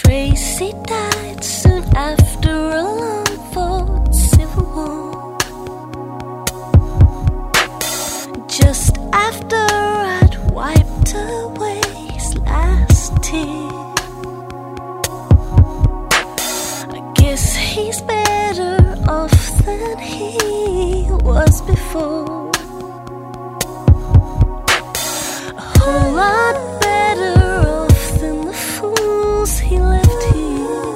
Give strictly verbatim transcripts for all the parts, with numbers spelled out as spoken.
Tracy died soon after a long-fought civil war. Just after I'd wiped away his last tear. I guess he's better off than he was before. A whole lot better off than the fools he left here.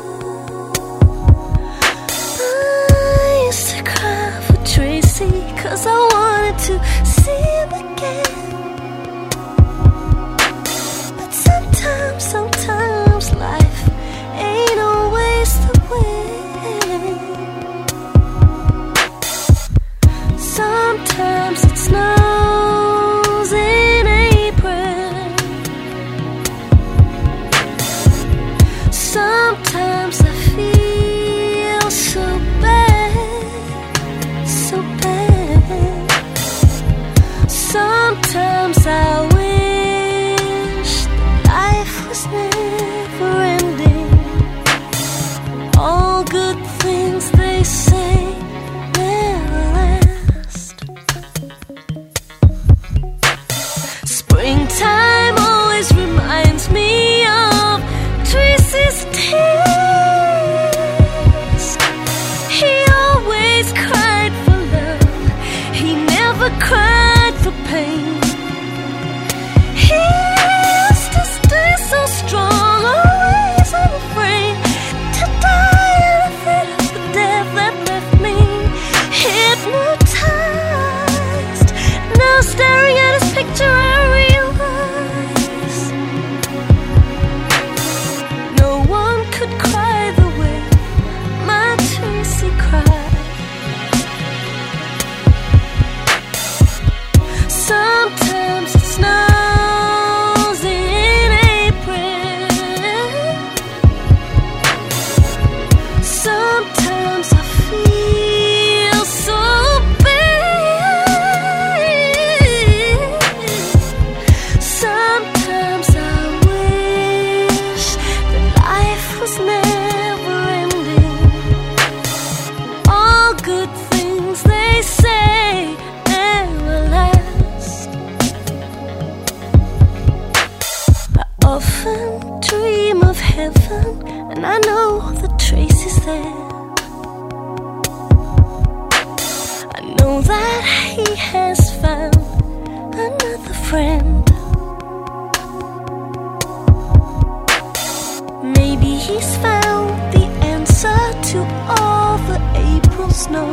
I used to cry for Tracy, 'cause I wanted to see him again. But sometimes, sometimes life ain't always the way. Sometimes it snows in April. Sometimes I feel so bad, so bad. Sometimes I wish that life was never ending. All good things they say never last. Springtime always reminds me of Tracy's tears. He always cried for love, he never cried for pain. He used to stay so strong, always unafraid to die, and afraid of the death that left me hypnotized. Now staring at his picture I realize no one could cry the way my Tracy cried. Sometimes it snows in April. Sometimes I feel so bad. Sometimes I wish that life was never ending. All good things they say never last. I often dream of heaven, and I know that Tracy's there. I know that he has found another friend. Maybe he's found the answer to all the April snow.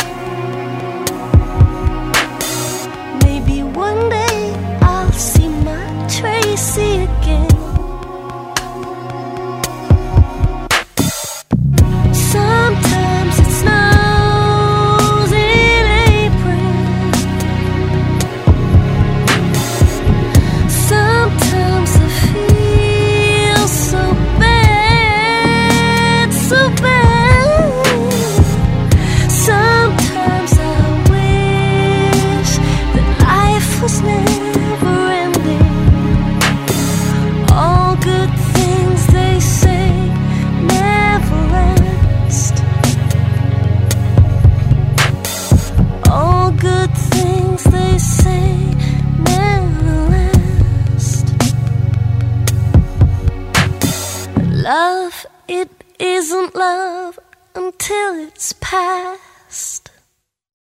Maybe one day I'll see my Tracy again. Sometimes it snows in April. Sometimes I feel so bad, so bad. Sometimes I wish that life was never ending. All good things they say never last. All good things they say never last. Love, it isn't love until it's past.